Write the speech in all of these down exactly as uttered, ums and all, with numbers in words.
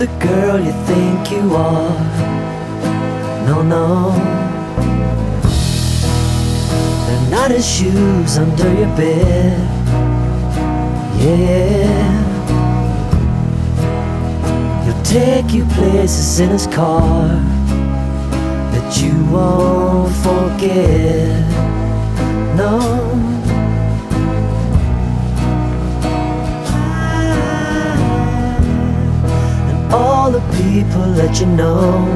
the girl you think you are. No, no, they're not his shoes under your bed. Yeah, he'll take you places in his car that you won't forget. No, and all the people that you know,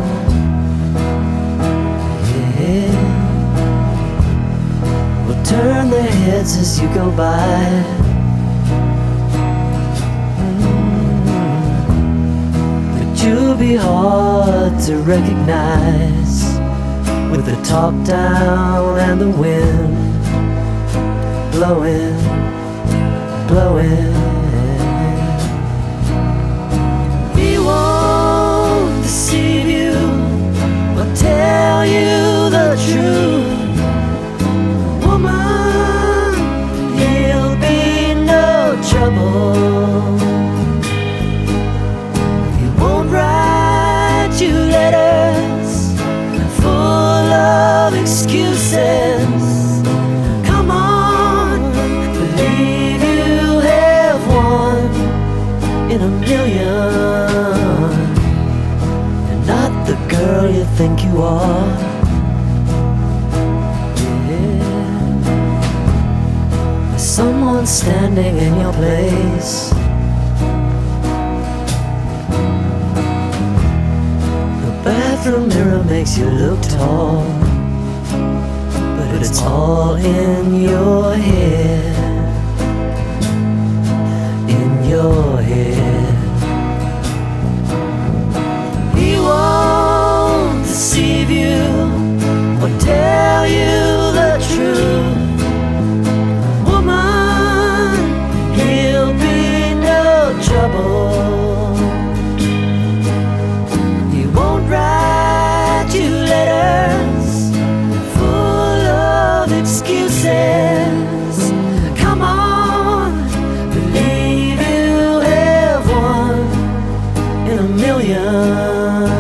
yeah, will turn their heads as you go by. You'll be hard to recognize with the top down and the wind blowing, blowing. He won't deceive you or tell you the truth. Woman, he'll be no trouble. You letters full of excuses. Come on, believe you have one in a million. You're not the girl you think you are. Yeah. There's someone standing in your place. The mirror makes you look tall, but it's all in your head, in your head. He won't deceive you or tell you the truth. Woman, he'll be no trouble. Excuses. Come on, believe you have one in a million.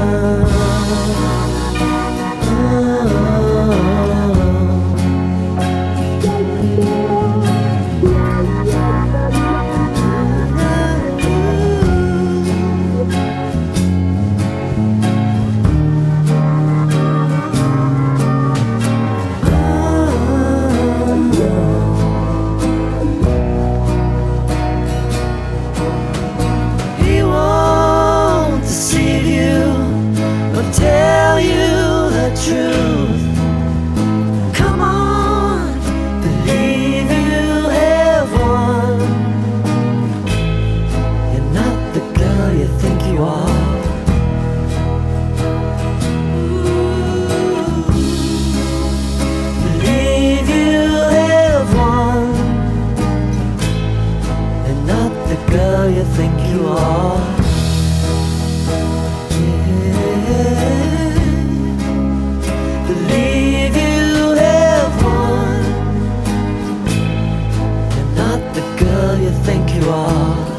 Tell you the truth. Come on, believe you have one. You're not the girl you think you are. Ooh, believe you have one. You're not the girl you think you are. Believe you have one. You're not the girl you think you are.